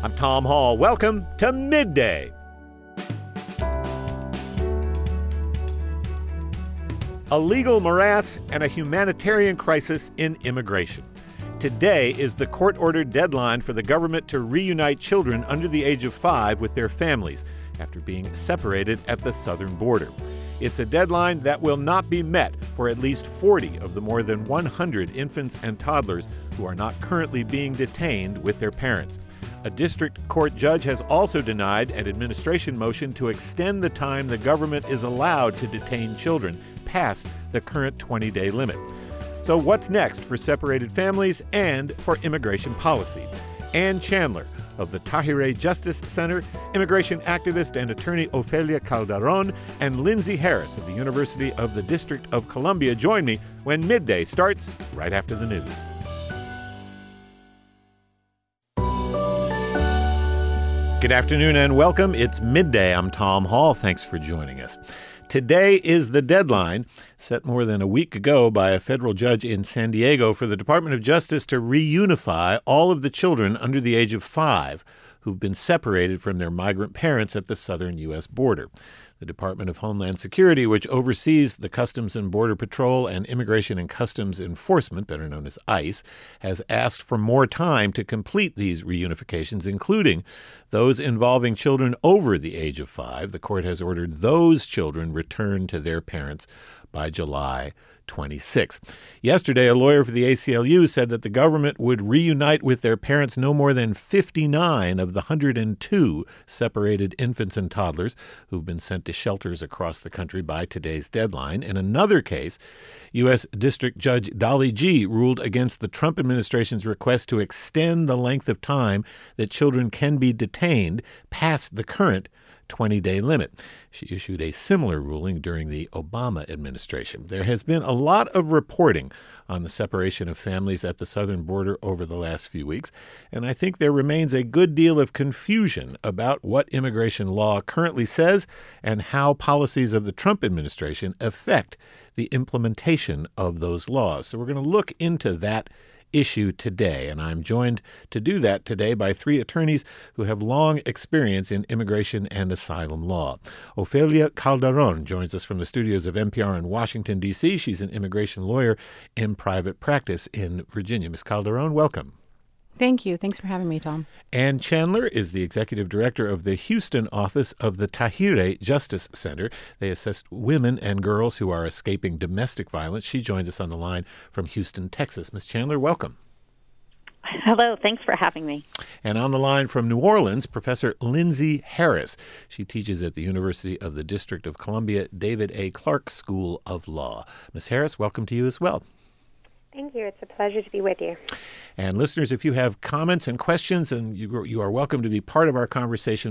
I'm Tom Hall. Welcome to Midday. A legal morass and a humanitarian crisis in immigration. Today is the court-ordered deadline for the government to reunite children under the age of 5 with their families after being separated at the southern border. It's a deadline that will not be met for at least 40 of the more than 100 infants and toddlers who are not currently being detained with their parents. A district court judge has also denied an administration motion to extend the time the government is allowed to detain children past the current 20-day limit. So what's next for separated families and for immigration policy? Ann Chandler of the Tahirih Justice Center, immigration activist and attorney Ofelia Calderon, and Lindsay Harris of the University of the District of Columbia join me when Midday starts right after the news. Good afternoon and welcome. It's Midday. I'm Tom Hall. Thanks for joining us. Today is the deadline set more than a week ago by a federal judge in San Diego for the Department of Justice to reunify all of the children under the age of 5 who've been separated from their migrant parents at the southern U.S. border. The Department of Homeland Security, which oversees the Customs and Border Patrol and Immigration and Customs Enforcement, better known as ICE, has asked for more time to complete these reunifications, including those involving children over the age of 5. The court has ordered those children returned to their parents by July 26. Yesterday, a lawyer for the ACLU said that the government would reunite with their parents no more than 59 of the 102 separated infants and toddlers who've been sent to shelters across the country by today's deadline. In another case, U.S. District Judge Dolly Gee ruled against the Trump administration's request to extend the length of time that children can be detained past the current 20-day limit. She issued a similar ruling during the Obama administration. There has been a lot of reporting on the separation of families at the southern border over the last few weeks, and I think there remains a good deal of confusion about what immigration law currently says and how policies of the Trump administration affect the implementation of those laws. So we're going to look into that issue today, and I'm joined to do that today by 3 attorneys who have long experience in immigration and asylum law. Ofelia Calderon joins us from the studios of NPR in Washington, D.C. She's an immigration lawyer in private practice in Virginia. Ms. Calderon, welcome. Thank you. Thanks for having me, Tom. Ann Chandler is the executive director of the Houston office of the Tahirih Justice Center. They assist women and girls who are escaping domestic violence. She joins us on the line from Houston, Texas. Ms. Chandler, welcome. Hello. Thanks for having me. And on the line from New Orleans, Professor Lindsay Harris. She teaches at the University of the District of Columbia David A. Clark School of Law. Ms. Harris, welcome to you as well. Thank you. It's a pleasure to be with you. And listeners, if you have comments and questions, and you are welcome to be part of our conversation,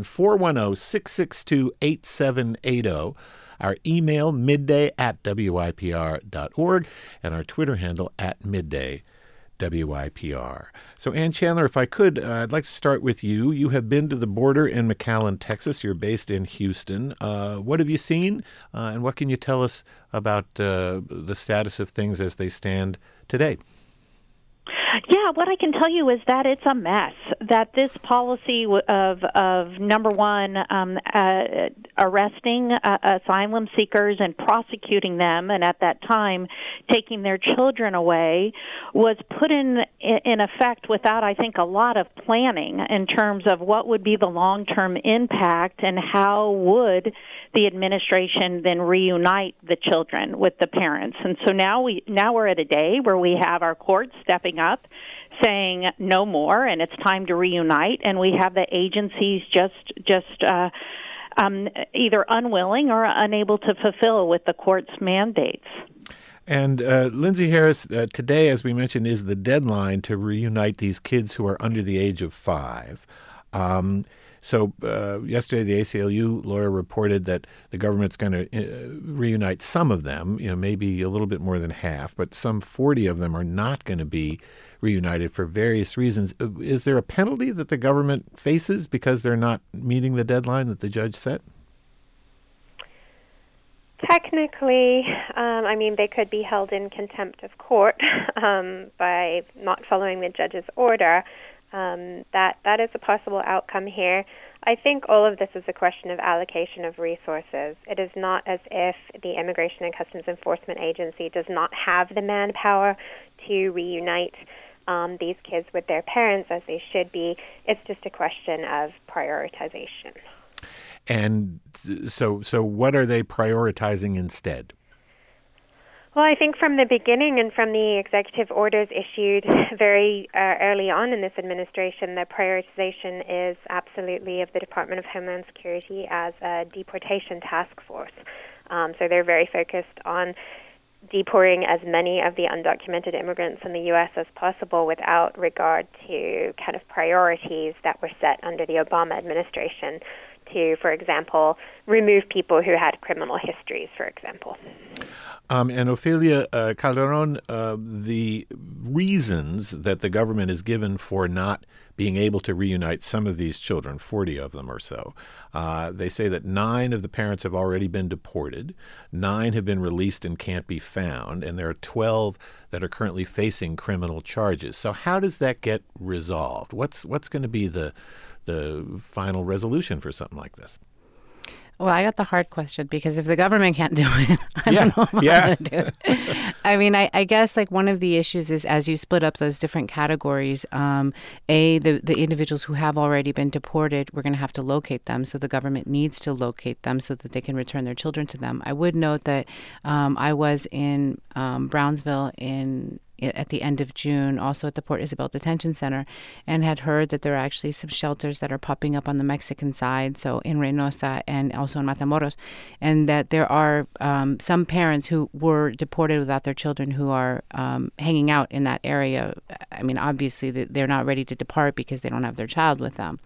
410-662-8780. Our email, midday@wypr.org, and our Twitter handle @middaywypr. So, Ann Chandler, if I could, I'd like to start with you. You have been to the border in McAllen, Texas. You're based in Houston. What have you seen, and what can you tell us about the status of things as they stand today? Yeah, what I can tell you is that it's a mess, that this policy of number one, arresting asylum seekers and prosecuting them, and at that time taking their children away, was put in effect without, I think, a lot of planning in terms of what would be the long-term impact and how would the administration then reunite the children with the parents. And so now we're at a day where we have our courts stepping up, saying no more, and it's time to reunite, and we have the agencies just either unwilling or unable to fulfill with the court's mandates. And Lindsay Harris, today, as we mentioned, is the deadline to reunite these kids who are under the age of 5. So yesterday, the ACLU lawyer reported that the government's going to reunite some of them, maybe a little bit more than half, but some 40 of them are not going to be reunited for various reasons. Is there a penalty that the government faces because they're not meeting the deadline that the judge set? Technically, they could be held in contempt of court by not following the judge's order. That is a possible outcome here. I think all of this is a question of allocation of resources. It is not as if the Immigration and Customs Enforcement Agency does not have the manpower to reunite these kids with their parents as they should be. It's just a question of prioritization. And so what are they prioritizing instead? Well, I think from the beginning and from the executive orders issued very early on in this administration, the prioritization is absolutely of the Department of Homeland Security as a deportation task force. So they're very focused on deporting as many of the undocumented immigrants in the U.S. as possible without regard to kind of priorities that were set under the Obama administration to, for example, remove people who had criminal histories, for example. And Ofelia Calderon, the reasons that the government has given for not being able to reunite some of these children, 40 of them or so, they say that 9 of the parents have already been deported, 9 have been released and can't be found, and there are 12 that are currently facing criminal charges. So how does that get resolved? What's going to be the final resolution for something like this? Well, I got the hard question because if the government can't do it, I don't know if I'm going to do it. I mean, I guess like one of the issues is as you split up those different categories, the individuals who have already been deported, we're going to have to locate them. So the government needs to locate them so that they can return their children to them. I would note that I was in Brownsville at the end of June, also at the Port Isabel Detention Center, and had heard that there are actually some shelters that are popping up on the Mexican side, so in Reynosa and also in Matamoros, and that there are some parents who were deported without their children who are hanging out in that area. I mean, obviously, they're not ready to depart because they don't have their child with them.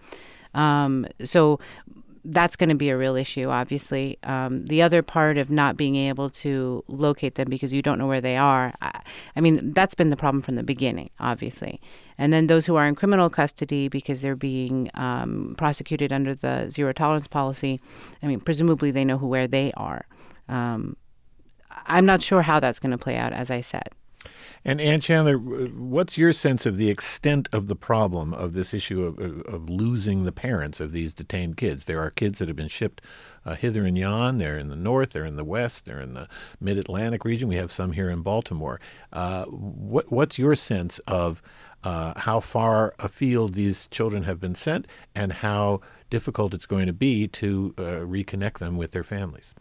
So that's going to be a real issue, obviously. The other part of not being able to locate them because you don't know where they are, I mean, that's been the problem from the beginning, obviously. And then those who are in criminal custody because they're being prosecuted under the zero tolerance policy, I mean, presumably they know where they are. I'm not sure how that's going to play out, as I said. And Ann Chandler, what's your sense of the extent of the problem of this issue of losing the parents of these detained kids? There are kids that have been shipped hither and yon. They're in the north, they're in the west, they're in the mid-Atlantic region. We have some here in Baltimore. What's your sense of how far afield these children have been sent and how difficult it's going to be to reconnect them with their families?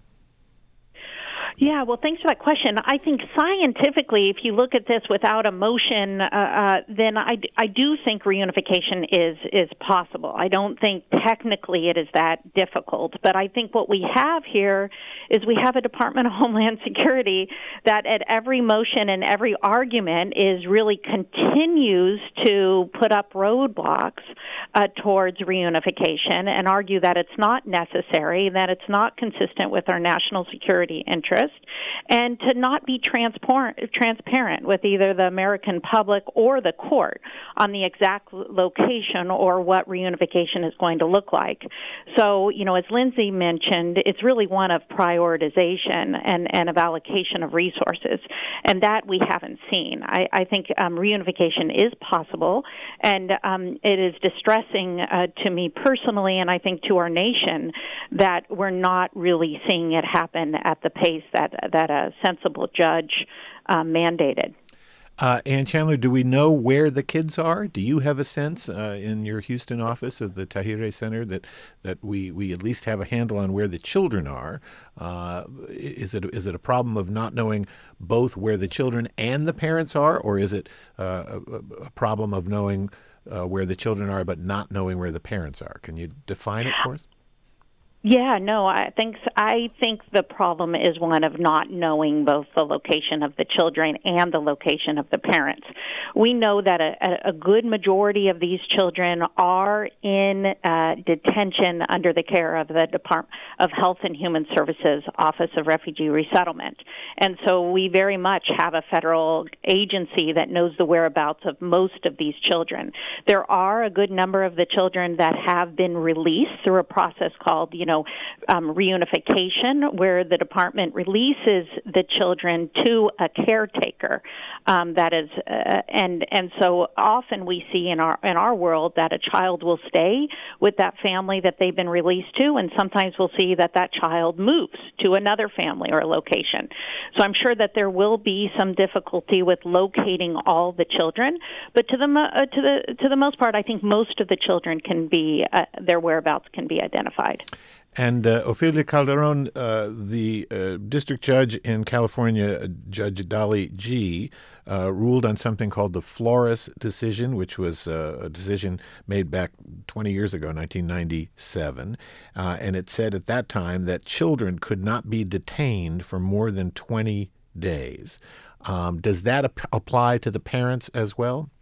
Yeah, well, thanks for that question. I think scientifically, if you look at this without emotion, then I do think reunification is possible. I don't think technically it is that difficult, but I think what we have here is we have a Department of Homeland Security that at every motion and every argument is really continues to put up roadblocks towards reunification and argue that it's not necessary, that it's not consistent with our national security interests, and to not be transparent with either the American public or the court on the exact location or what reunification is going to look like. So, as Lindsay mentioned, it's really one of prioritization and of allocation of resources, and that we haven't seen. I think reunification is possible, and it is distressing to me personally, and I think to our nation, that we're not really seeing it happen at the pace that a sensible judge mandated. Ann Chandler, do we know where the kids are? Do you have a sense in your Houston office of the Tahirih Center that we at least have a handle on where the children are? Is it a problem of not knowing both where the children and the parents are, or is it a problem of knowing where the children are but not knowing where the parents are? Can you define it for us? Yeah, no, I think the problem is one of not knowing both the location of the children and the location of the parents. We know that a good majority of these children are in detention under the care of the Department of Health and Human Services Office of Refugee Resettlement. And so we very much have a federal agency that knows the whereabouts of most of these children. There are a good number of the children that have been released through a process called, reunification, where the department releases the children to a caretaker. That is, and so often we see in our world that a child will stay with that family that they've been released to, and sometimes we'll see that child moves to another family or location. So I'm sure that there will be some difficulty with locating all the children, but to the most part, I think most of the children can be their whereabouts can be identified. And Ofelia Calderon, the district judge in California, Judge Dolly Gee, ruled on something called the Flores decision, which was a decision made back 20 years ago, 1997. And it said at that time that children could not be detained for more than 20 days. Does that apply to the parents as well?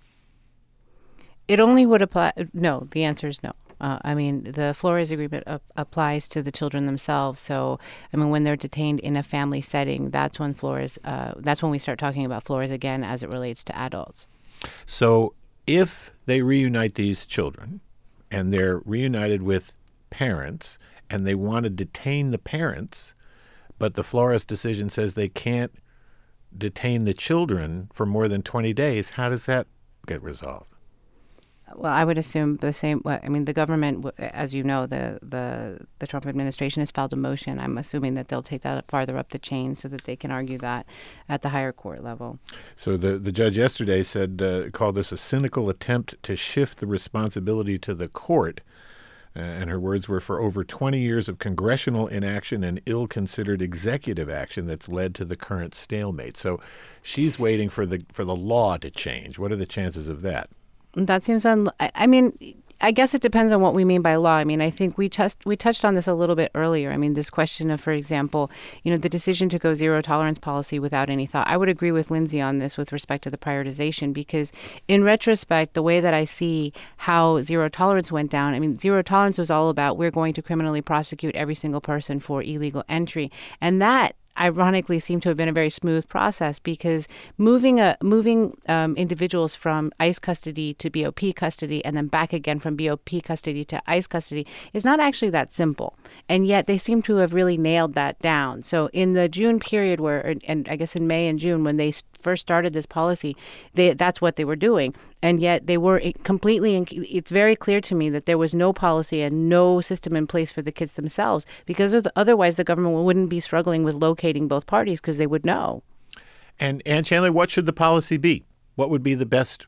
It only would apply. No, the answer is no. The Flores Agreement applies to the children themselves. So, when they're detained in a family setting, that's when we start talking about Flores again as it relates to adults. So, if they reunite these children and they're reunited with parents and they want to detain the parents, but the Flores decision says they can't detain the children for more than 20 days, how does that get resolved? Well, I would assume the same. The government, as you know, the Trump administration has filed a motion. I'm assuming that they'll take that farther up the chain so that they can argue that at the higher court level. So the judge yesterday called this a cynical attempt to shift the responsibility to the court. And her words were, for over 20 years of congressional inaction and ill-considered executive action that's led to the current stalemate. So she's waiting for the law to change. What are the chances of that? That seems I guess it depends on what we mean by law. I think we touched on this a little bit earlier. This question of, for example, the decision to go zero tolerance policy without any thought. I would agree with Lindsay on this with respect to the prioritization, because in retrospect, the way that I see how zero tolerance went down, zero tolerance was all about we're going to criminally prosecute every single person for illegal entry. And that ironically seemed to have been a very smooth process, because moving individuals from ICE custody to BOP custody and then back again from BOP custody to ICE custody is not actually that simple. And yet they seem to have really nailed that down. So in the June period and I guess in May and June when they first started this policy, that's what they were doing. And yet they were completely, it's very clear to me that there was no policy and no system in place for the kids themselves, because otherwise the government wouldn't be struggling with locating both parties, because they would know. And Ann Chandler, what should the policy be? What would be the best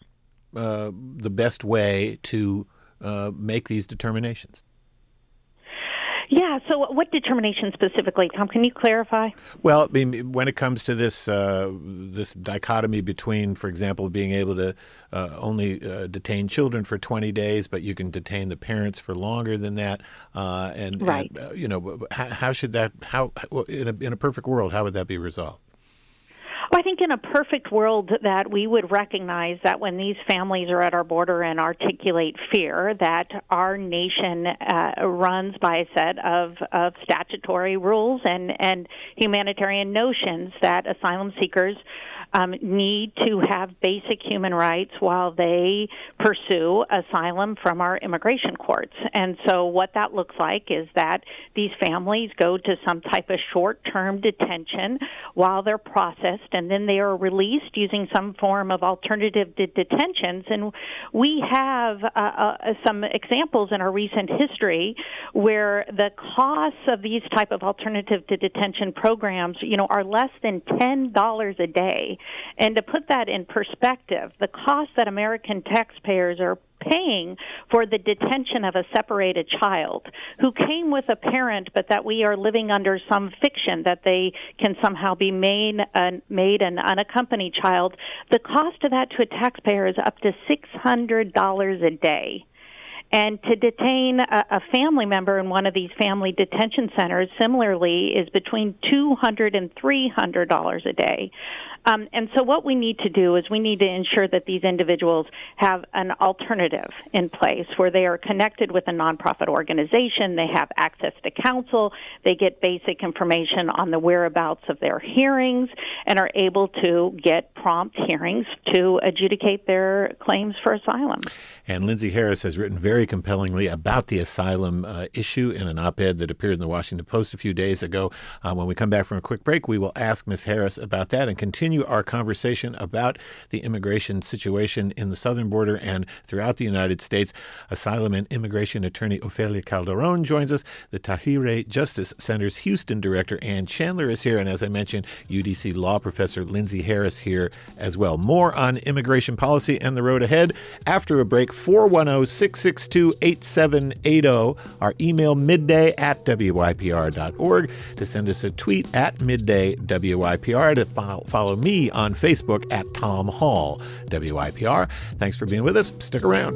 way to make these determinations? Yeah, so what determination specifically, Tom? Can you clarify? Well, when it comes to this dichotomy between, for example, being able to only detain children for 20 days, but you can detain the parents for longer than that, right. How should that? In a perfect world, how would that be resolved? Well, I think in a perfect world that we would recognize that when these families are at our border and articulate fear, that our nation runs by a set of statutory rules and humanitarian notions that asylum seekers need to have basic human rights while they pursue asylum from our immigration courts. And so what that looks like is that these families go to some type of short-term detention while they're processed, and then they are released using some form of alternative detentions. And we have some examples in our recent history where the costs of these type of alternative to detention programs, are less than $10 a day. And to put that in perspective, the cost that American taxpayers are paying for the detention of a separated child who came with a parent, but that we are living under some fiction that they can somehow be made an unaccompanied child, the cost of that to a taxpayer is up to $600 a day. And to detain a family member in one of these family detention centers, similarly, is between $200 and $300 a day. And so what we need to do is we need to ensure that these individuals have an alternative in place where they are connected with a nonprofit organization, they have access to counsel, they get basic information on the whereabouts of their hearings, and are able to get prompt hearings to adjudicate their claims for asylum. And Lindsay Harris has written very compellingly about the asylum issue in an op-ed that appeared in the Washington Post a few days ago. When we come back from a quick break, we will ask Ms. Harris about that and continue our conversation about the immigration situation in the southern border and throughout the United States. Asylum and immigration attorney Ofelia Calderon joins us. The Tahirih Justice Center's Houston director Ann Chandler is here. And as I mentioned, UDC law professor Lindsay Harris here as well. More on immigration policy and the road ahead after a break. 410-662-8780. Our email midday@wypr.org. To send us a tweet at middaywypr. To follow me on Facebook at Tom Hall WYPR. Thanks for being with us. Stick around.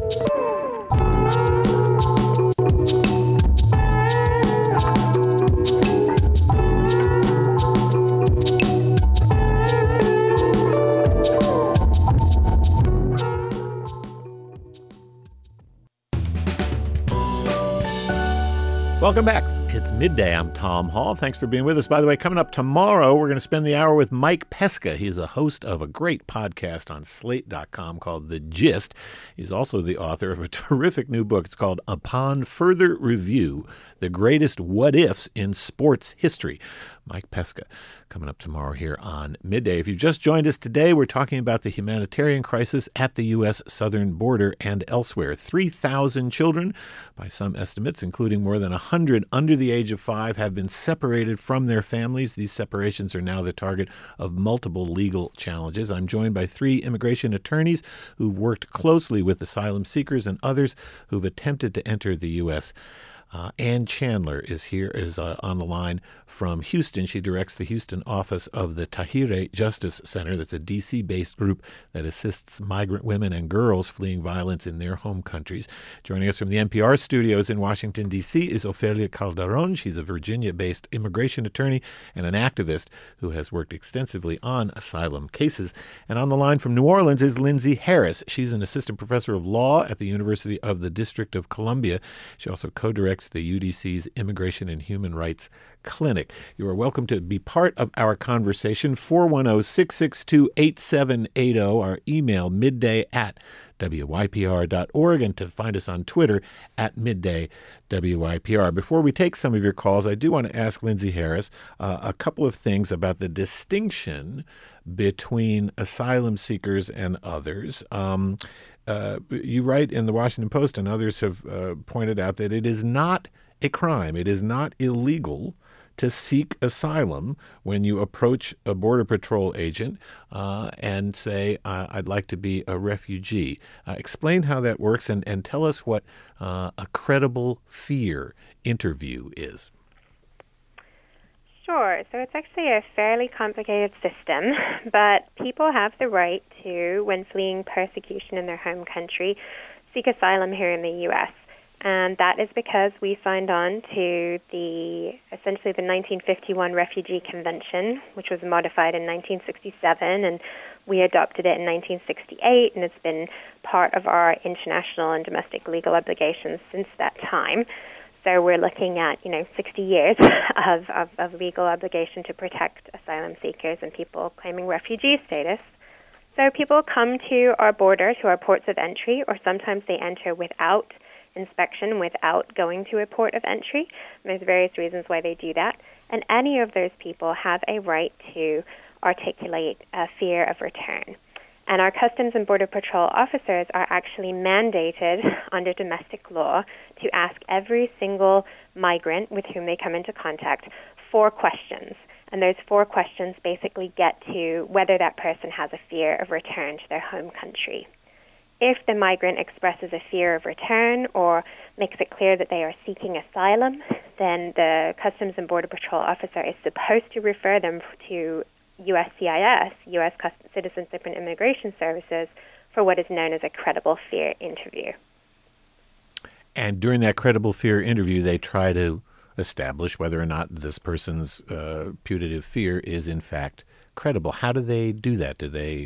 Welcome back. It's midday. I'm Tom Hall. Thanks for being with us. By the way, coming up tomorrow, we're going to spend the hour with Mike Pesca. He's a host of a great podcast on Slate.com called The Gist. He's also the author of a terrific new book. It's called Upon Further Review, The Greatest What-Ifs in Sports History. Mike Pesca coming up tomorrow here on Midday. If you've just joined us today, we're talking about the humanitarian crisis at the U.S. southern border and elsewhere. 3,000 children, by some estimates, including more than 100 under the age of 5, have been separated from their families. These separations are now the target of multiple legal challenges. I'm joined by 3 immigration attorneys who've worked closely with asylum seekers and others who've attempted to enter the U.S. Ann Chandler is on the line from Houston. She directs the Houston office of the Tahirih Justice Center. That's a D.C.-based group that assists migrant women and girls fleeing violence in their home countries. Joining us from the NPR studios in Washington, D.C. is Ofelia Calderon. She's a Virginia-based immigration attorney and an activist who has worked extensively on asylum cases. And on the line from New Orleans is Lindsay Harris. She's an assistant professor of law at the University of the District of Columbia. She also co-directs the UDC's Immigration and Human Rights Clinic. You are welcome to be part of our conversation. 410-662-8780. Our email midday@wypr.org, and to find us on Twitter @middaywypr. Before we take some of your calls, I do want to ask Lindsay Harris a couple of things about the distinction between asylum seekers and others. You write in the Washington Post, and others have pointed out, that it is not a crime. It is not illegal to seek asylum when you approach a Border Patrol agent and say, I'd like to be a refugee. Explain how that works, and tell us what a credible fear interview is. Sure. So it's actually a fairly complicated system, but people have the right to, when fleeing persecution in their home country, seek asylum here in the U.S. And that is because we signed on to essentially the 1951 Refugee Convention, which was modified in 1967, and we adopted it in 1968, and it's been part of our international and domestic legal obligations since that time. So we're looking at, 60 years of legal obligation to protect asylum seekers and people claiming refugee status. So people come to our border, to our ports of entry, or sometimes they enter without inspection, without going to a port of entry. And there's various reasons why they do that. And any of those people have a right to articulate a fear of return. And our Customs and Border Patrol officers are actually mandated under domestic law to ask every single migrant with whom they come into contact 4 questions. And those 4 questions basically get to whether that person has a fear of return to their home country. If the migrant expresses a fear of return or makes it clear that they are seeking asylum, then the Customs and Border Patrol officer is supposed to refer them to USCIS, U.S. Citizenship and Immigration Services, for what is known as a credible fear interview. And during that credible fear interview, they try to establish whether or not this person's putative fear is in fact credible. How do they do that?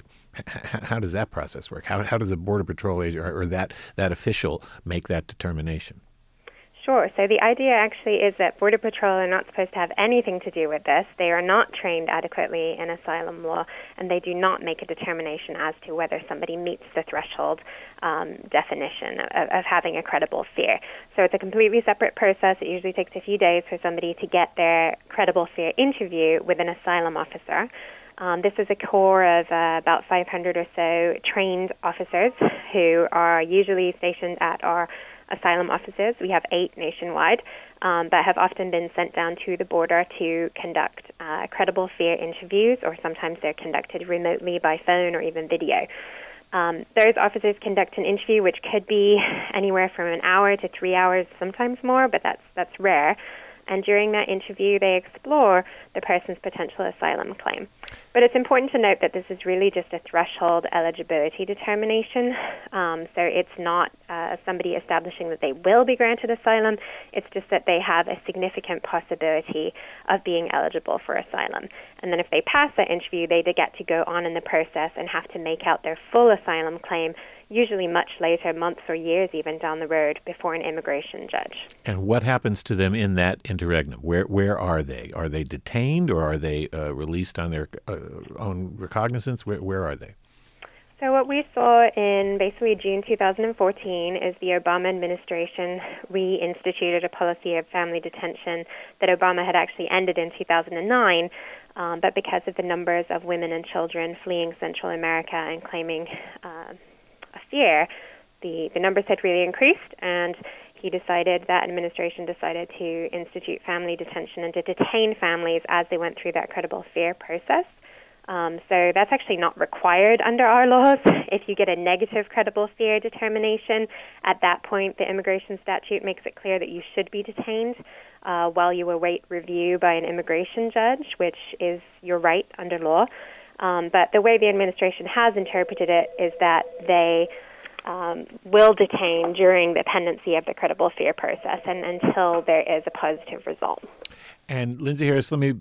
How does that process work? How does a Border Patrol agent or that official make that determination? Sure. So the idea actually is that Border Patrol are not supposed to have anything to do with this. They are not trained adequately in asylum law, and they do not make a determination as to whether somebody meets the threshold definition of having a credible fear. So it's a completely separate process. It usually takes a few days for somebody to get their credible fear interview with an asylum officer. This is a corps of about 500 or so trained officers who are usually stationed at our asylum offices. We have 8 nationwide, but have often been sent down to the border to conduct credible fear interviews, or sometimes they're conducted remotely by phone or even video. Those officers conduct an interview which could be anywhere from an hour to 3 hours, sometimes more, but that's rare. And during that interview, they explore the person's potential asylum claim. But it's important to note that this is really just a threshold eligibility determination. So it's not somebody establishing that they will be granted asylum. It's just that they have a significant possibility of being eligible for asylum. And then if they pass that interview, they get to go on in the process and have to make out their full asylum claim, usually much later, months or years even down the road, before an immigration judge. And what happens to them in that interregnum? Where are they? Are they detained, or are they released on their own recognizance? Where are they? So what we saw in basically June 2014 is the Obama administration reinstituted a policy of family detention that Obama had actually ended in 2009. But because of the numbers of women and children fleeing Central America and claiming a fear, the numbers had really increased, and that administration decided to institute family detention and to detain families as they went through that credible fear process. So that's actually not required under our laws. If you get a negative credible fear determination, at that point the immigration statute makes it clear that you should be detained while you await review by an immigration judge, which is your right under law. But the way the administration has interpreted it is that they will detain during the pendency of the credible fear process and until there is a positive result. And Lindsay Harris, let me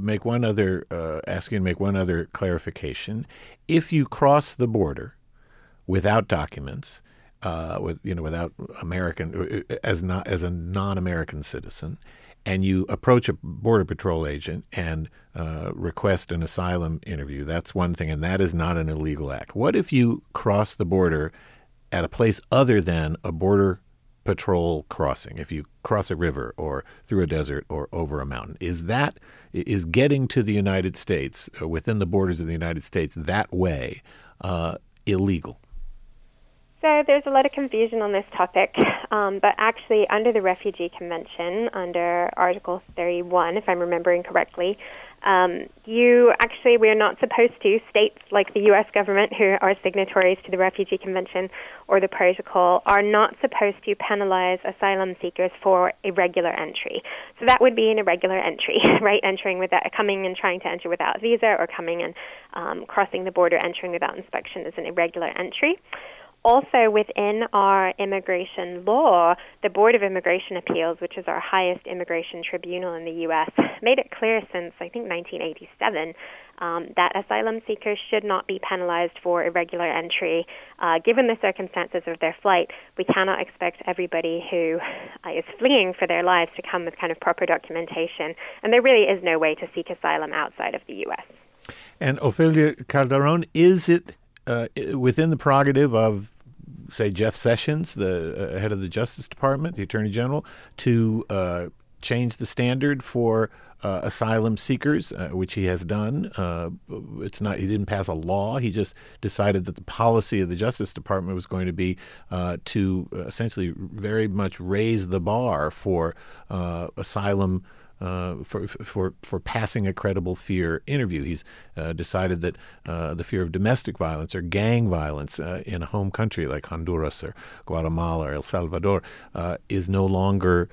ask you to make one other clarification. If you cross the border without documents, without American, as a non-American citizen, and you approach a Border Patrol agent and request an asylum interview, that's one thing, and that is not an illegal act. What if you cross the border at a place other than a Border Patrol crossing? If you cross a river or through a desert or over a mountain, is getting to the United States, within the borders of the United States, that way illegal? So there's a lot of confusion on this topic, but actually under the Refugee Convention, under Article 31, if I'm remembering correctly, we're not supposed to, states like the U.S. government who are signatories to the Refugee Convention or the Protocol are not supposed to penalize asylum seekers for irregular entry. So that would be an irregular entry, right? Coming and trying to enter without a visa, or coming and crossing the border, entering without inspection is an irregular entry. Also, within our immigration law, the Board of Immigration Appeals, which is our highest immigration tribunal in the U.S., made it clear since, I think, 1987, that asylum seekers should not be penalized for irregular entry. Given the circumstances of their flight, we cannot expect everybody who is fleeing for their lives to come with kind of proper documentation, and there really is no way to seek asylum outside of the U.S. And Ofelia Calderon, is it within the prerogative of, say, Jeff Sessions, the head of the Justice Department, the Attorney General, to change the standard for asylum seekers, which he has done? He didn't pass a law. He just decided that the policy of the Justice Department was going to be to essentially very much raise the bar for asylum for passing a credible fear interview. He's decided that the fear of domestic violence or gang violence in a home country like Honduras or Guatemala or El Salvador is no longer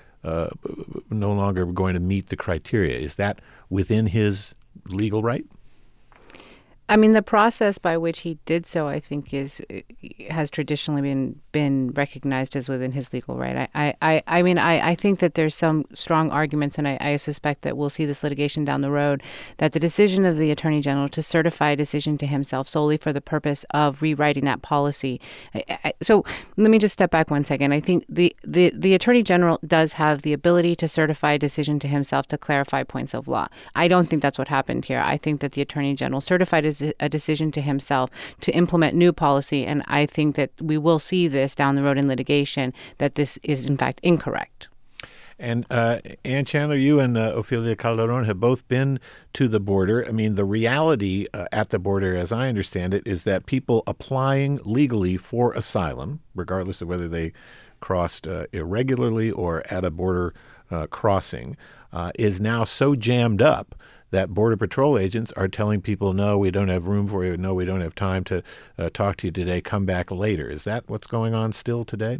going to meet the criteria. Is that within his legal right? I mean, the process by which he did so, I think, has traditionally been recognized as within his legal right. I think that there's some strong arguments, and I suspect that we'll see this litigation down the road, that the decision of the Attorney General to certify a decision to himself solely for the purpose of rewriting that policy. So let me just step back one second. I think the Attorney General does have the ability to certify a decision to himself to clarify points of law. I don't think that's what happened here. I think that the Attorney General certified a decision to himself to implement new policy, and I think that we will see this down the road in litigation, that this is in fact incorrect. And Ann Chandler, you and Ofelia Calderon have both been to the border. I mean, the reality at the border, as I understand it, is that people applying legally for asylum, regardless of whether they crossed irregularly or at a border crossing, is now so jammed up that Border Patrol agents are telling people, no, we don't have room for you. No, we don't have time to talk to you today. Come back later. Is that what's going on still today?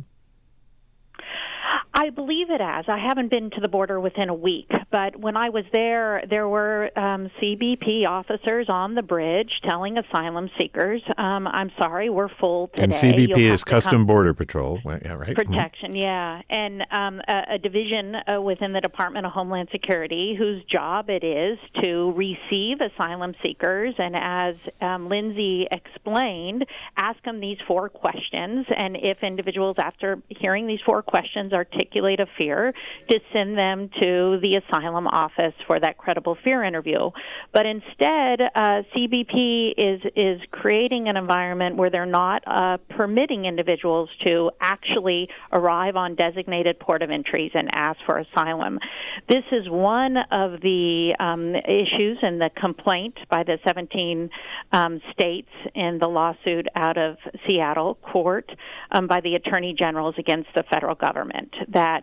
I believe it has. I haven't been to the border within a week, but when I was there were CBP officers on the bridge telling asylum seekers, I'm sorry, we're full today. And CBP is Custom Border Patrol. Yeah, right. Protection, yeah. And a division within the Department of Homeland Security whose job it is to receive asylum seekers and, as Lindsay explained, ask them these 4 questions. And if individuals, after hearing these 4 questions, articulate a fear, to send them to the asylum office for that credible fear interview. But instead, CBP is creating an environment where they're not permitting individuals to actually arrive on designated port of entries and ask for asylum. This is one of the issues in the complaint by the 17 states in the lawsuit out of Seattle court by the attorney generals against the federal government,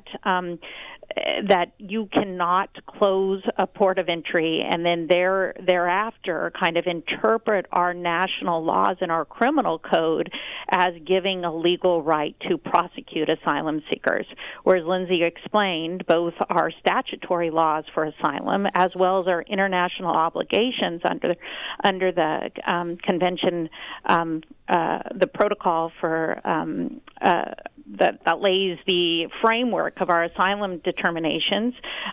that you cannot close a port of entry and then thereafter kind of interpret our national laws and our criminal code as giving a legal right to prosecute asylum seekers. Whereas Lindsay explained, both our statutory laws for asylum as well as our international obligations under the convention, the protocol for that lays the framework of our asylum determinations,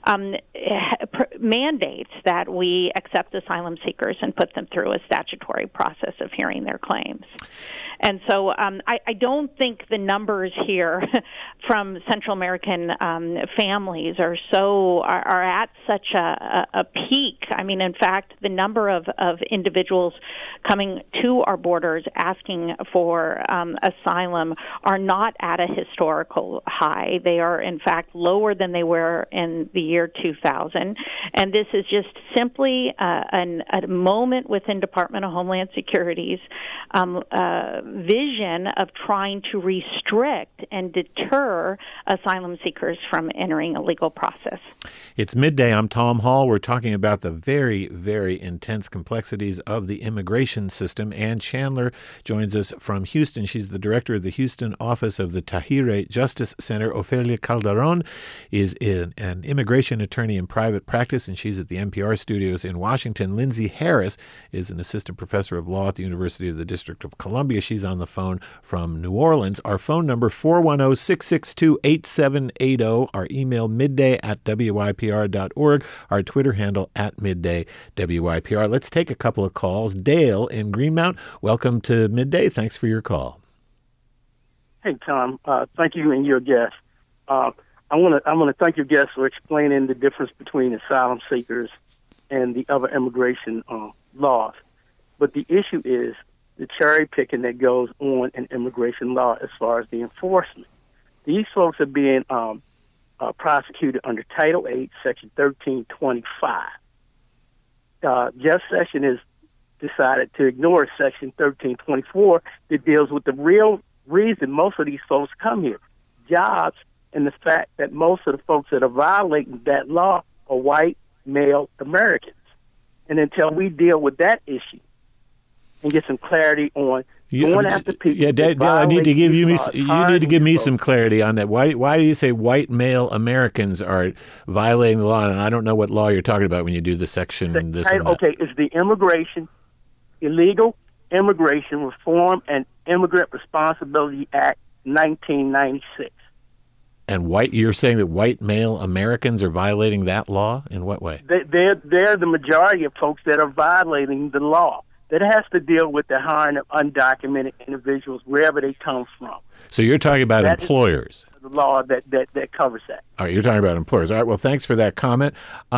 mandates that we accept asylum seekers and put them through a statutory process of hearing their claims. And so I don't think the numbers here from Central American families are at such a peak. I mean, in fact, the number of individuals coming to our borders asking for asylum are not at a historical high. They are, in fact, lower than they were in the year 2000. And this is just simply a moment within Department of Homeland Security's vision of trying to restrict and deter asylum seekers from entering a legal process. It's midday. I'm Tom Hall. We're talking about the very, very intense complexities of the immigration system. Ann Chandler joins us from Houston. She's the director of the Houston office of the Tahirih Justice Center. Ofelia Calderon is an immigration attorney in private practice, and she's at the NPR studios in Washington. Lindsay Harris is an assistant professor of law at the University of the District of Columbia. She's on the phone from New Orleans. Our phone number, 410-662-8780. Our email, midday@wypr.org. Our Twitter handle, @middaywypr. Let's take a couple of calls. Dale in Greenmount, welcome to Midday. Thanks for your call. Hey, Tom. Thank you and your guest. I want to thank your guest for explaining the difference between asylum seekers and the other immigration laws. But the issue is the cherry picking that goes on in immigration law as far as the enforcement. These folks are being prosecuted under Title 8, Section 1325. Jeff Sessions has decided to ignore Section 1324 that deals with the real reason most of these folks come here, jobs, and the fact that most of the folks that are violating that law are white, male Americans. And until we deal with that issue and get some clarity on going after people. Yeah, Dale, I need to give you need to give me some clarity on that. Why do you say white male Americans are violating the law? And I don't know what law you're talking about when you do the section. Okay, it's the immigration Illegal Immigration Reform and Immigrant Responsibility Act 1996. And you're saying that white male Americans are violating that law? In what way? They're the majority of folks that are violating the law. That has to deal with the hiring of undocumented individuals wherever they come from. So you're talking about employers. The law that covers that. All right, you're talking about employers. All right, well, thanks for that comment.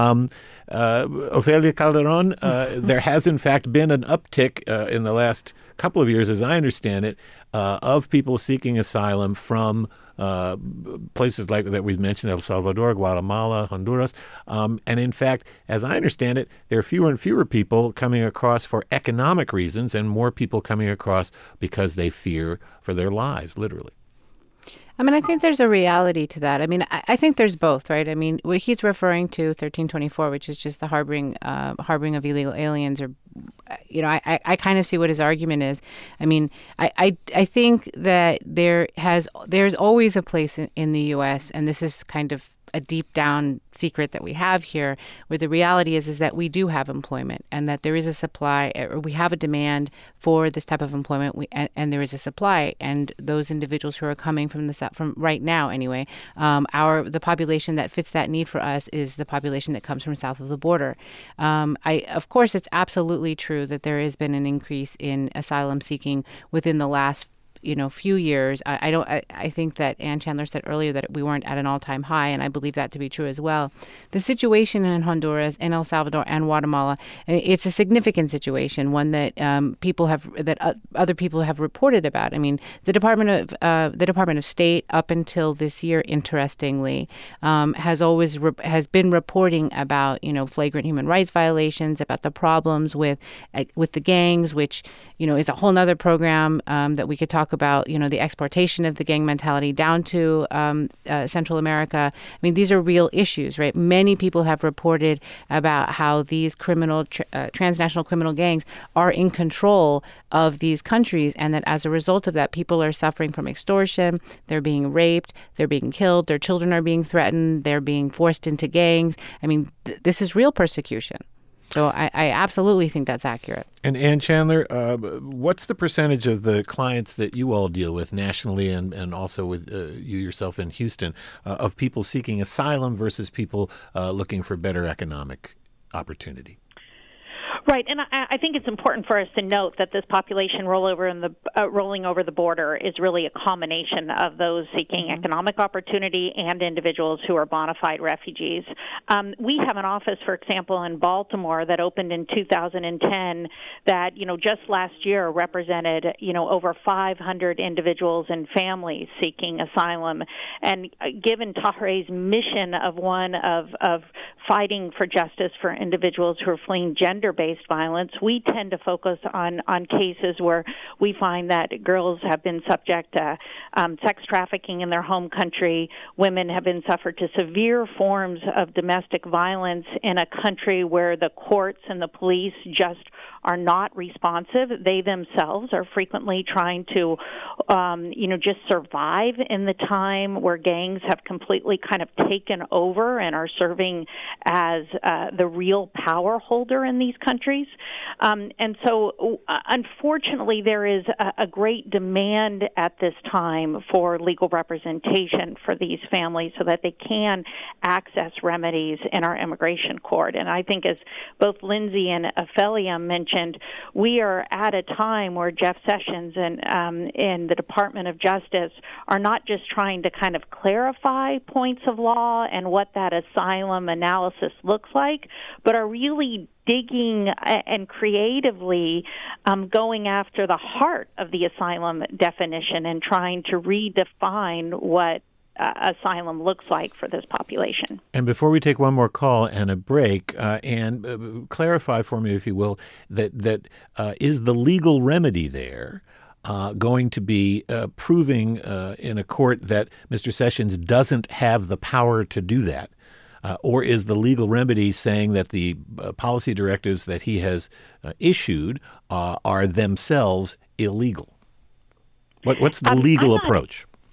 Ofelia Calderon, there has in fact been an uptick in the last couple of years, as I understand it, of people seeking asylum from places like that we've mentioned, El Salvador, Guatemala, Honduras. And in fact, as I understand it, there are fewer and fewer people coming across for economic reasons and more people coming across because they fear for their lives, literally. I mean, I think there's a reality to that. I mean, I think there's both, right? I mean, what he's referring to, 1324, which is just the harboring of illegal aliens, or, you know, I kind of see what his argument is. I mean, I think that there's always a place in the U.S., and this is kind of a deep down secret that we have here, where the reality is that we do have employment, and that there is a supply, or we have a demand for this type of employment, and there is a supply, and those individuals who are coming from from right now anyway, the population that fits that need for us is the population that comes from south of the border. Of course, it's absolutely true that there has been an increase in asylum seeking within the last few years. I think that Ann Chandler said earlier that we weren't at an all-time high, and I believe that to be true as well. The situation in Honduras, in El Salvador, and Guatemala, it's a significant situation, one that other people have reported about. I mean, the Department of State, up until this year, interestingly, has been reporting about flagrant human rights violations, about the problems with the gangs, which is a whole nother program that we could talk about, the exportation of the gang mentality down to Central America. I mean, these are real issues, right? Many people have reported about how these transnational criminal gangs are in control of these countries, and that as a result of that, people are suffering from extortion, they're being raped, they're being killed, their children are being threatened, they're being forced into gangs. I mean, this is real persecution. So I absolutely think that's accurate. And Ann Chandler, what's the percentage of the clients that you all deal with nationally and also with you yourself in Houston of people seeking asylum versus people looking for better economic opportunity? Right, and I think it's important for us to note that this population rolling over the border is really a combination of those seeking economic opportunity and individuals who are bona fide refugees. We have an office, for example, in Baltimore that opened in 2010 that, just last year represented, over 500 individuals and families seeking asylum. And given Tahrir's mission of fighting for justice for individuals who are fleeing gender-based violence, we tend to focus on cases where we find that girls have been subject to sex trafficking in their home country, women have been suffered to severe forms of domestic violence in a country where the courts and the police just are not responsive. They themselves are frequently trying to, just survive in the time where gangs have completely kind of taken over and are serving as the real power holder in these countries. And so, unfortunately, there is a great demand at this time for legal representation for these families so that they can access remedies in our immigration court. And I think, as both Lindsay and Ofelia mentioned, we are at a time where Jeff Sessions and the Department of Justice are not just trying to kind of clarify points of law and what that asylum analysis looks like, but are really digging and creatively going after the heart of the asylum definition and trying to redefine what asylum looks like for this population. And before we take one more call and a break, and clarify for me, if you will, that is the legal remedy there going to be proving in a court that Mr. Sessions doesn't have the power to do that? Or is the legal remedy saying that the policy directives that he has issued are themselves illegal? What's the legal approach?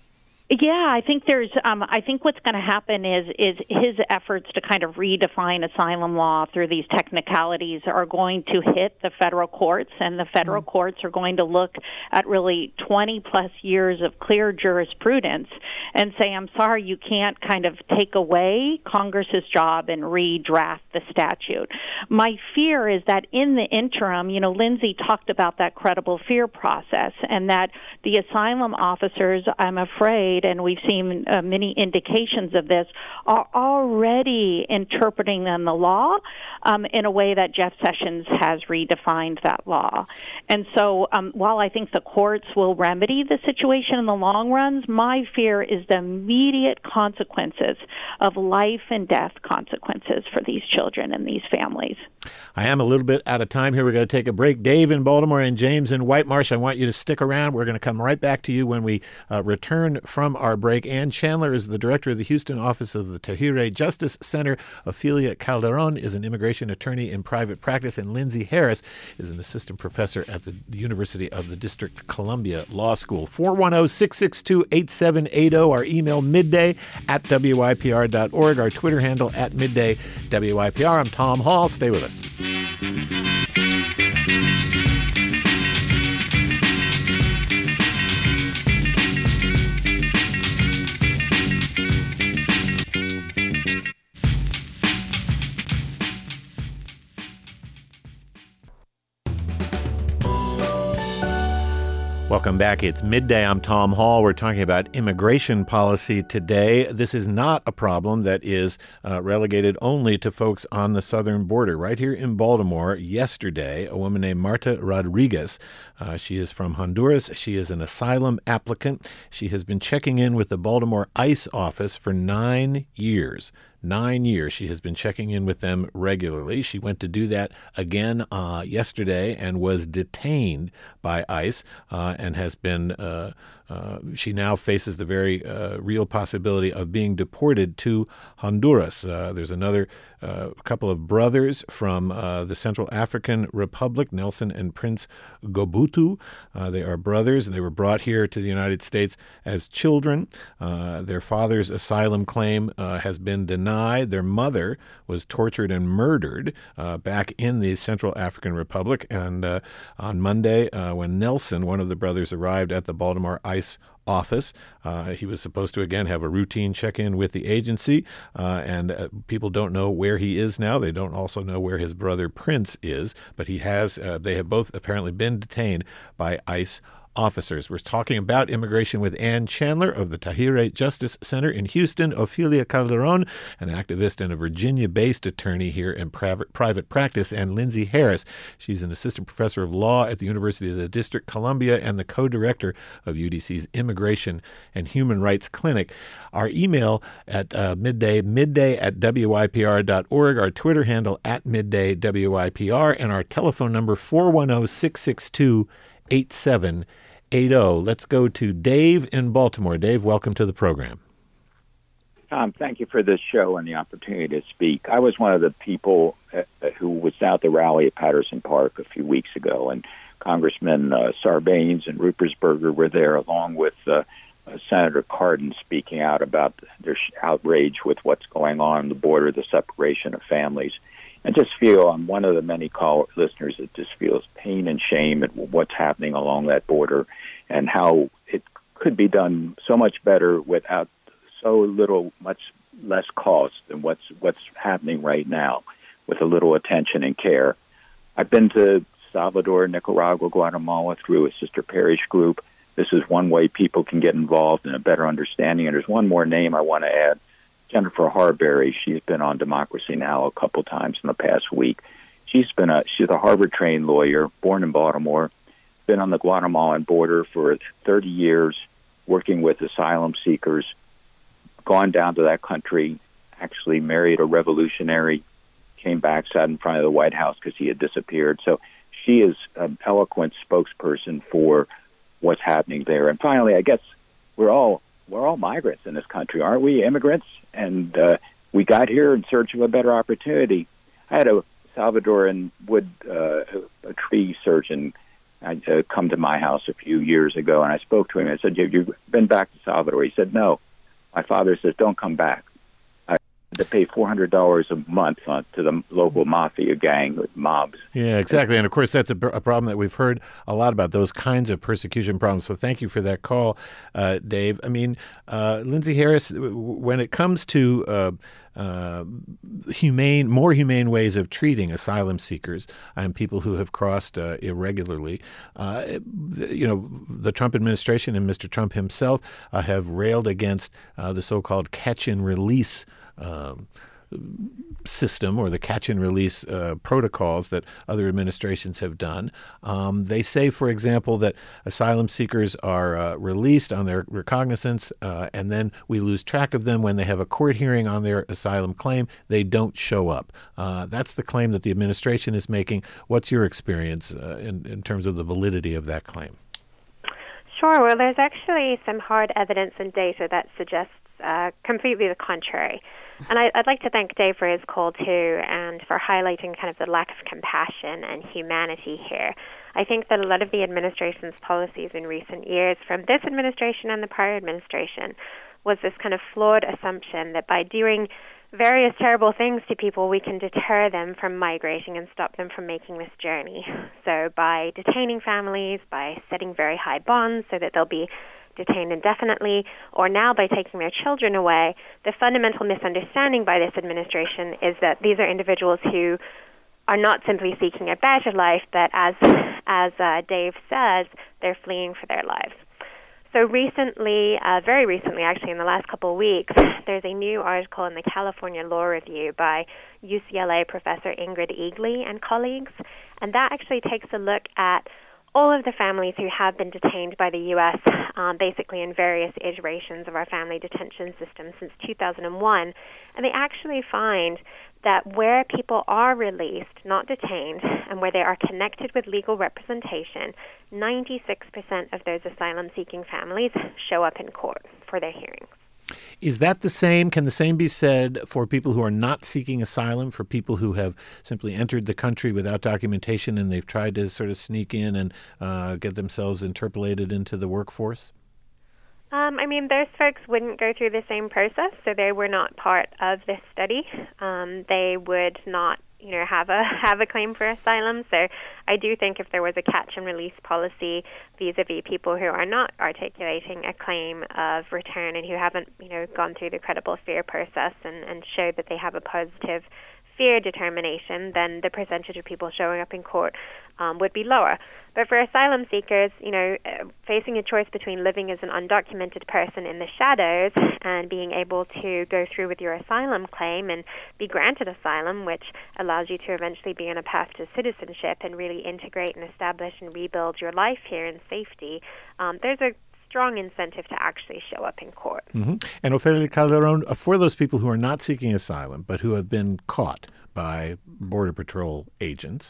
Yeah, I think I think what's going to happen is his efforts to kind of redefine asylum law through these technicalities are going to hit the federal courts, and the federal courts are going to look at really 20 plus years of clear jurisprudence and say, I'm sorry, you can't kind of take away Congress's job and redraft the statute. My fear is that in the interim, Lindsay talked about that credible fear process, and that the asylum officers, I'm afraid, and we've seen many indications of this, are already interpreting the law in a way that Jeff Sessions has redefined that law. And so while I think the courts will remedy the situation in the long run, my fear is the immediate consequences of life and death consequences for these children and these families. I am a little bit out of time here. We're going to take a break. Dave in Baltimore and James in White Marsh, I want you to stick around. We're going to come right back to you when we return from our break. Ann Chandler is the director of the Houston office of the Tahirih Justice Center. Ophelia Calderon is an immigration attorney in private practice. And Lindsay Harris is an assistant professor at the University of the District Columbia Law School. 410-662-8780. Our email midday@wypr.org. Our Twitter handle @midday_WYPR. I'm Tom Hall. Stay with us. Welcome back. It's midday. I'm Tom Hall. We're talking about immigration policy today. This is not a problem that is relegated only to folks on the southern border. Right here in Baltimore, yesterday, a woman named Marta Rodriguez, she is from Honduras. She is an asylum applicant. She has been checking in with the Baltimore ICE office for 9 years. 9 years she has been checking in with them regularly. She went to do that again yesterday and was detained by ICE and has been she now faces the very real possibility of being deported to Honduras. There's another couple of brothers from the Central African Republic, Nelson and Prince Gobutu. They are brothers. They were brought here to the United States as children. Their father's asylum claim has been denied. Their mother was tortured and murdered back in the Central African Republic. And on Monday, when Nelson, one of the brothers, arrived at the Baltimore ICE office, he was supposed to again have a routine check-in with the agency, and people don't know where he is now. They don't also know where his brother Prince is, but he has. They have both apparently been detained by ICE officers. We're talking about immigration with Ann Chandler of the Tahirih Justice Center in Houston, Ophelia Calderon, an activist and a Virginia-based attorney here in private practice, and Lindsay Harris. She's an assistant professor of law at the University of the District Columbia and the co-director of UDC's Immigration and Human Rights Clinic. Our email at midday@wypr.org, our Twitter handle @middaywypr, and our telephone number 410-662-8780. Let's go to Dave in Baltimore. Dave, welcome to the program. Tom, thank you for this show and the opportunity to speak. I was one of the people who was at the rally at Patterson Park a few weeks ago, and Congressman Sarbanes and Ruppersberger were there, along with Senator Cardin, speaking out about their outrage with what's going on the border, the separation of families. And just feel I'm one of the many listeners that just feels pain and shame at what's happening along that border and how it could be done so much better without so little, much less cost than what's happening right now with a little attention and care. I've been to Salvador, Nicaragua, Guatemala through a sister parish group. This is one way people can get involved in a better understanding. And there's one more name I want to add. Jennifer Harberry. She's been on Democracy Now! A couple times in the past week. She's a Harvard-trained lawyer, born in Baltimore, been on the Guatemalan border for 30 years, working with asylum seekers, gone down to that country, actually married a revolutionary, came back, sat in front of the White House because he had disappeared. So she is an eloquent spokesperson for what's happening there. And finally, I guess we're all migrants in this country, aren't we? Immigrants, and we got here in search of a better opportunity. I had a Salvadoran a tree surgeon come to my house a few years ago, and I spoke to him. I said, "You've been back to Salvador?" He said, "No." My father says, "Don't come back." I had to pay $400 a month to the local mafia gang with mobs. Yeah, exactly. And of course, that's a problem that we've heard a lot about, those kinds of persecution problems. So thank you for that call, Dave. I mean, Lindsay Harris, when it comes to more humane ways of treating asylum seekers and people who have crossed irregularly, the Trump administration and Mr. Trump himself have railed against the so-called catch and release system, or the catch and release protocols that other administrations have done. They say, for example, that asylum seekers are released on their recognizance, and then we lose track of them when they have a court hearing on their asylum claim. They don't show up. That's the claim that the administration is making. What's your experience in terms of the validity of that claim? Sure. Well, there's actually some hard evidence and data that suggests completely the contrary. And I'd like to thank Dave for his call, too, and for highlighting kind of the lack of compassion and humanity here. I think that a lot of the administration's policies in recent years, from this administration and the prior administration, was this kind of flawed assumption that by doing various terrible things to people, we can deter them from migrating and stop them from making this journey. So by detaining families, by setting very high bonds so that they'll be detained indefinitely, or now by taking their children away, the fundamental misunderstanding by this administration is that these are individuals who are not simply seeking a better life, but as Dave says, they're fleeing for their lives. So recently, very recently actually, in the last couple of weeks, there's a new article in the California Law Review by UCLA professor Ingrid Eagley and colleagues, and that actually takes a look at all of the families who have been detained by the U.S., basically in various iterations of our family detention system since 2001, and they actually find that where people are released, not detained, and where they are connected with legal representation, 96% of those asylum-seeking families show up in court for their hearings. Is that the same? Can the same be said for people who are not seeking asylum, for people who have simply entered the country without documentation and they've tried to sort of sneak in and get themselves interpolated into the workforce? I mean, those folks wouldn't go through the same process, so they were not part of this study. They would not, have a claim for asylum. So I do think if there was a catch and release policy vis-a-vis people who are not articulating a claim of return and who haven't, gone through the credible fear process and showed that they have a positive fear determination, then the percentage of people showing up in court would be lower. But for asylum seekers, facing a choice between living as an undocumented person in the shadows and being able to go through with your asylum claim and be granted asylum, which allows you to eventually be on a path to citizenship and really integrate and establish and rebuild your life here in safety, there's a strong incentive to actually show up in court. Mm-hmm. And Ofelia Calderon, for those people who are not seeking asylum but who have been caught by Border Patrol agents,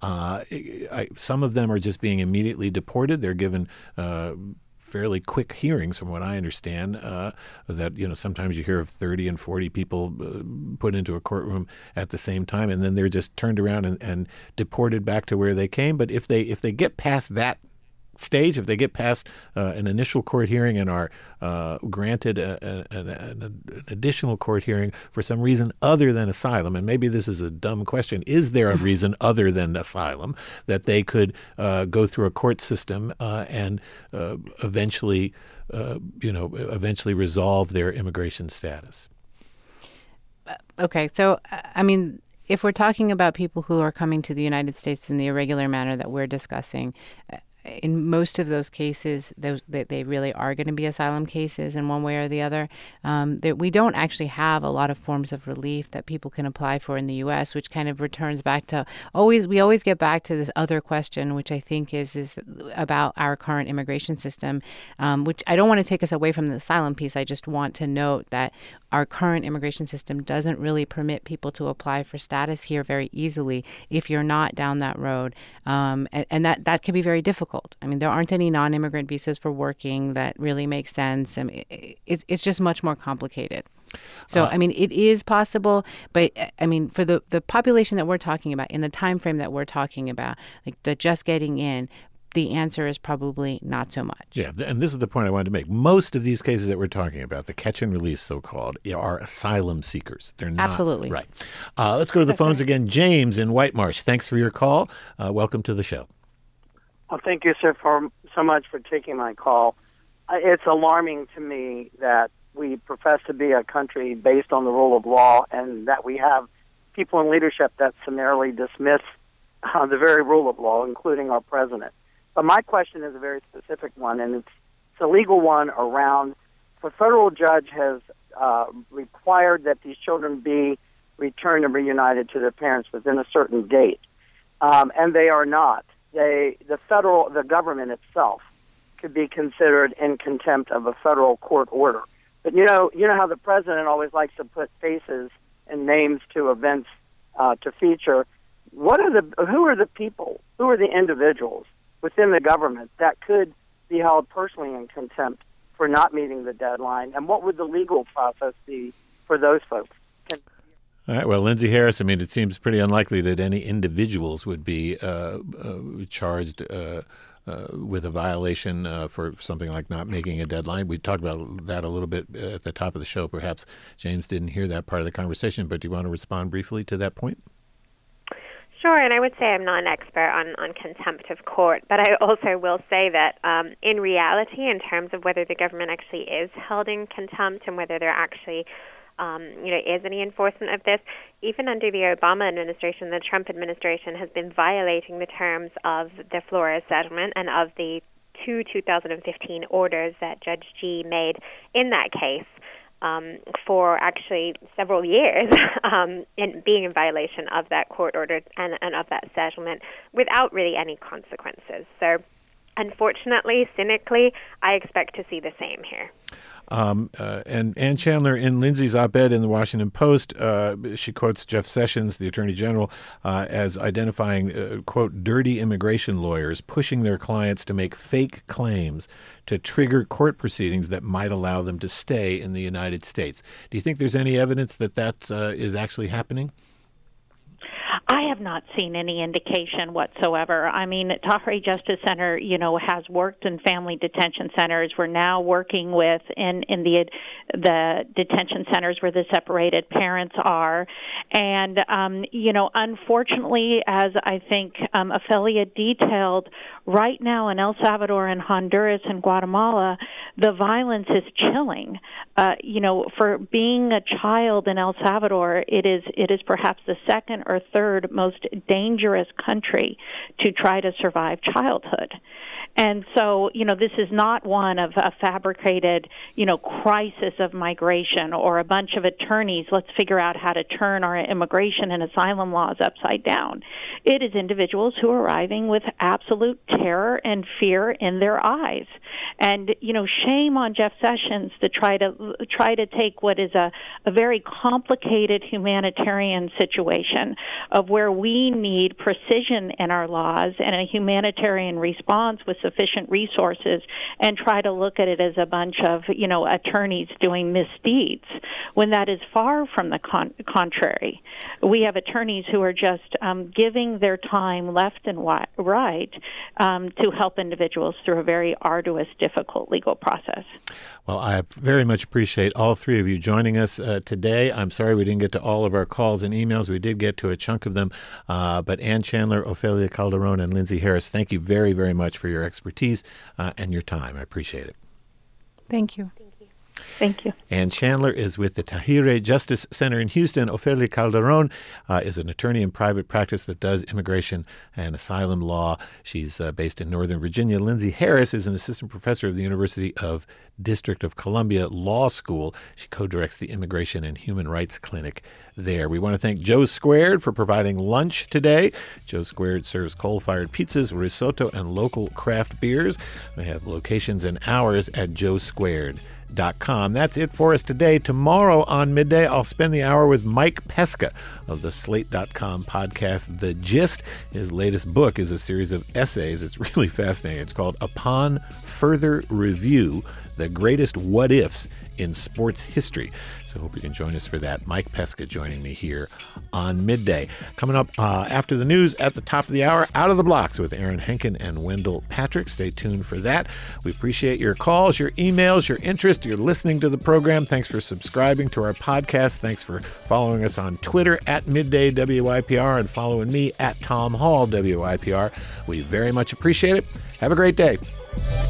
some of them are just being immediately deported. They're given fairly quick hearings, from what I understand, that, sometimes you hear of 30 and 40 people put into a courtroom at the same time, and then they're just turned around and deported back to where they came. But if they get past that stage, if they get past an initial court hearing and are granted an additional court hearing for some reason other than asylum, and maybe this is a dumb question, is there a reason other than asylum that they could go through a court system and eventually resolve their immigration status? Okay, so I mean, if we're talking about people who are coming to the United States in the irregular manner that we're discussing, in most of those cases, they really are going to be asylum cases in one way or the other. We don't actually have a lot of forms of relief that people can apply for in the U.S., which kind of returns back to we always get back to this other question, which I think is about our current immigration system, which I don't want to take us away from the asylum piece. I just want to note that our current immigration system doesn't really permit people to apply for status here very easily if you're not down that road, and that can be very difficult. I mean, there aren't any non-immigrant visas for working that really make sense. I mean, it's just much more complicated. So, I mean, it is possible, but I mean, for the population that we're talking about, in the time frame that we're talking about, like the just getting in, the answer is probably not so much. Yeah, and this is the point I wanted to make. Most of these cases that we're talking about, the catch and release so-called, are asylum seekers. They're not. Absolutely. Right. Let's go to the phones again. James in White Marsh, thanks for your call. Welcome to the show. Well, thank you, sir, so much for taking my call. It's alarming to me that we profess to be a country based on the rule of law and that we have people in leadership that summarily dismiss the very rule of law, including our president. But my question is a very specific one, and it's a legal one around if a federal judge has required that these children be returned and reunited to their parents within a certain date, and they are not. The government itself could be considered in contempt of a federal court order. But you know how the president always likes to put faces and names to events to feature. Who are the people? Who are the individuals within the government that could be held personally in contempt for not meeting the deadline? And what would the legal process be for those folks? All right. Well, Lindsay Harris, I mean, it seems pretty unlikely that any individuals would be charged with a violation for something like not making a deadline. We talked about that a little bit at the top of the show. Perhaps James didn't hear that part of the conversation, but do you want to respond briefly to that point? Sure, and I would say I'm not an expert on contempt of court, but I also will say that in reality, in terms of whether the government actually is held in contempt and whether there actually is any enforcement of this, even under the Obama administration, the Trump administration has been violating the terms of the Flores settlement and of the 2015 orders that Judge Gee made in that case. For actually several years in being in violation of that court order and of that settlement without really any consequences. So unfortunately, cynically, I expect to see the same here. And Ann Chandler, in Lindsay's op-ed in the Washington Post, she quotes Jeff Sessions, the Attorney General, as identifying, quote, dirty immigration lawyers pushing their clients to make fake claims to trigger court proceedings that might allow them to stay in the United States. Do you think there's any evidence that is actually happening? I have not seen any indication whatsoever. I mean, Tahrir Justice Center, has worked in family detention centers. We're now working with in the detention centers where the separated parents are. And, unfortunately, as I think Ophelia detailed, right now in El Salvador and Honduras and Guatemala, the violence is chilling. For being a child in El Salvador, it is perhaps the second or third most dangerous country to try to survive childhood. And so, this is not one of a fabricated, crisis of migration or a bunch of attorneys, let's figure out how to turn our immigration and asylum laws upside down. It is individuals who are arriving with absolute terror and fear in their eyes. And, shame on Jeff Sessions to try to take what is a very complicated humanitarian situation of where we need precision in our laws and a humanitarian response with sufficient resources and try to look at it as a bunch of, attorneys doing misdeeds, when that is far from the contrary. We have attorneys who are just giving their time left and right to help individuals through a very arduous, difficult legal process. Well, I very much appreciate all three of you joining us today. I'm sorry we didn't get to all of our calls and emails. We did get to a chunk of them. But Ann Chandler, Ophelia Calderon, and Lindsay Harris, thank you very, very much for your expertise and your time. I appreciate it. Thank you. Thank you. Ann Chandler is with the Tahrir Justice Center in Houston. Ophelia Calderon is an attorney in private practice that does immigration and asylum law. She's based in Northern Virginia. Lindsay Harris is an assistant professor of the University of District of Columbia Law School. She co-directs the Immigration and Human Rights Clinic there. We want to thank Joe Squared for providing lunch today. Joe Squared serves coal-fired pizzas, risotto, and local craft beers. They have locations and hours at joesquared.com. That's it for us today. Tomorrow on Midday, I'll spend the hour with Mike Pesca of the Slate.com podcast The Gist. His latest book is a series of essays. It's really fascinating. It's called Upon Further Review, The Greatest What Ifs in Sports History. So So hope you can join us for that. Mike Pesca joining me here on Midday. Coming up after the news at the top of the hour, Out of the Blocks with Aaron Henkin and Wendell Patrick. Stay tuned for that. We appreciate your calls, your emails, your interest, your listening to the program. Thanks for subscribing to our podcast. Thanks for following us on Twitter at Midday WYPR and following me at Tom Hall WYPR. We very much appreciate it. Have a great day.